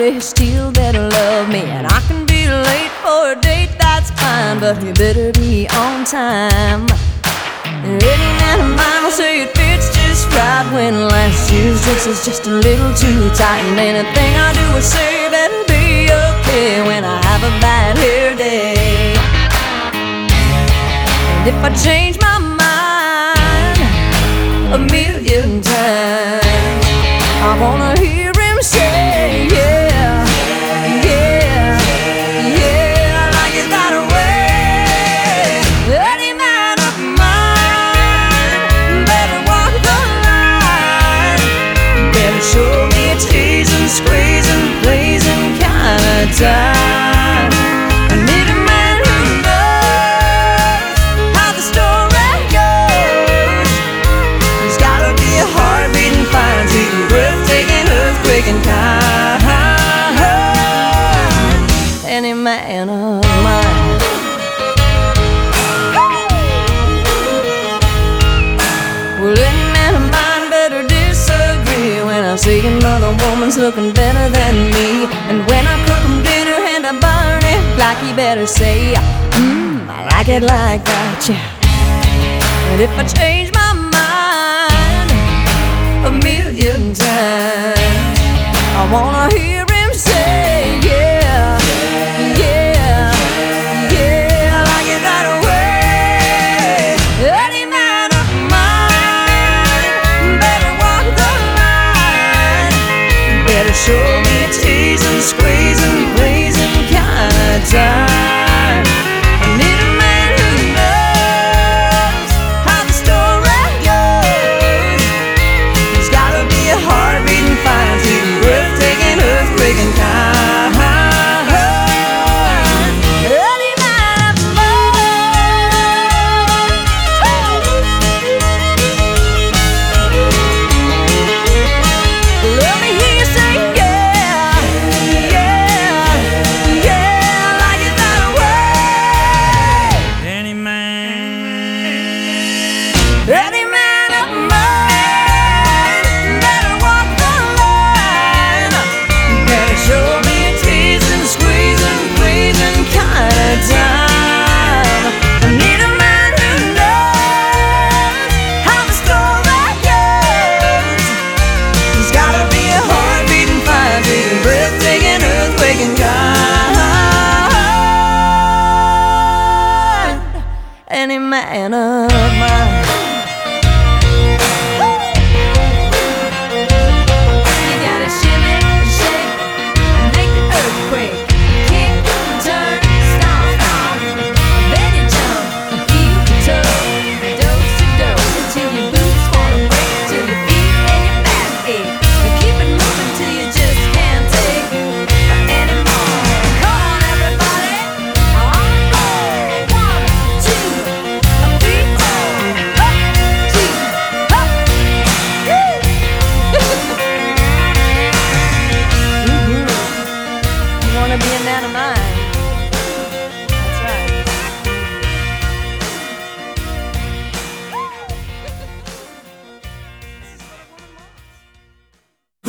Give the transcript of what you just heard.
he still better love me. And I can be late for a date, that's fine, but he better be on time. And any man of mine will say it fits just right when last year's dress is just a little too tight. And anything I do or say better be okay when I have a bad hair day. And if I change my mind a million times, I wanna hear him say, yeah, yeah, yeah, I like it that way. Any man of mine better walk the line, better show me a teasing, squeezing, pleasing kind of time. I need a man who knows how the story goes. He's gotta be a heart-beating, fine-tuning, breathtaking, earthquaking kind. Any man of mine. Well, any man of mine better disagree when I see another woman's looking better than me. And when I cook him dinner and I burn it like, he better say, I like it like that, yeah. And if I change my mind a million times, I wanna hear him say, yeah, yeah, yeah, I like it that way. Any man of mine better walk the line, better show me a teasing, squeezing, pleasing kind of time. I need a man who knows how the story goes. He's gotta be a heart-beating, fine-tuning, breathtaking, earthquaking kind. Any man of mine. Let me hear you say, yeah, yeah, yeah, I like it that way. Any man of mine better walk the line, better show me a teasing, squeezing, pleasing kind of time. I need a man who knows how the story goes. He's gotta be a heart-beating, fine-beating, breathtaking, earthquaking kind. Any man of mine.